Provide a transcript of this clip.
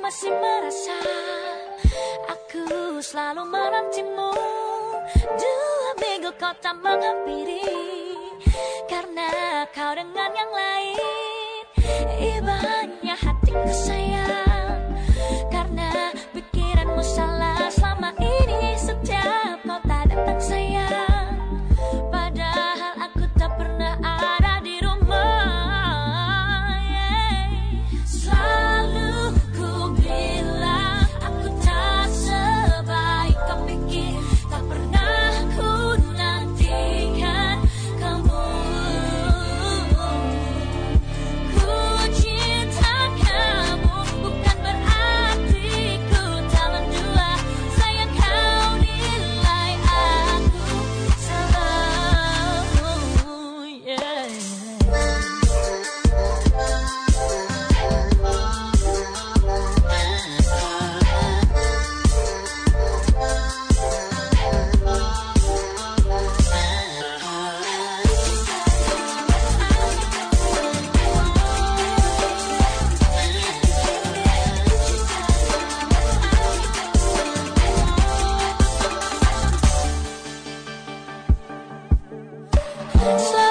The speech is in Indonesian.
masih merasa aku selalu menantimu. 2 minggu kau tak menghampiri karena kau dengan yang lain. Ibanya hatiku sayang karena pikiranmu salah selama ini. Setiap kau tak datang sayang, padahal aku tak pernah ada di rumah. Selalu ku bilang aku tak sebaik kau pikir, tak pernah ku nantikan kamu. Ku cinta kamu bukan berarti ku tak mendua. Sayang kau nilai aku selalu, yeah. So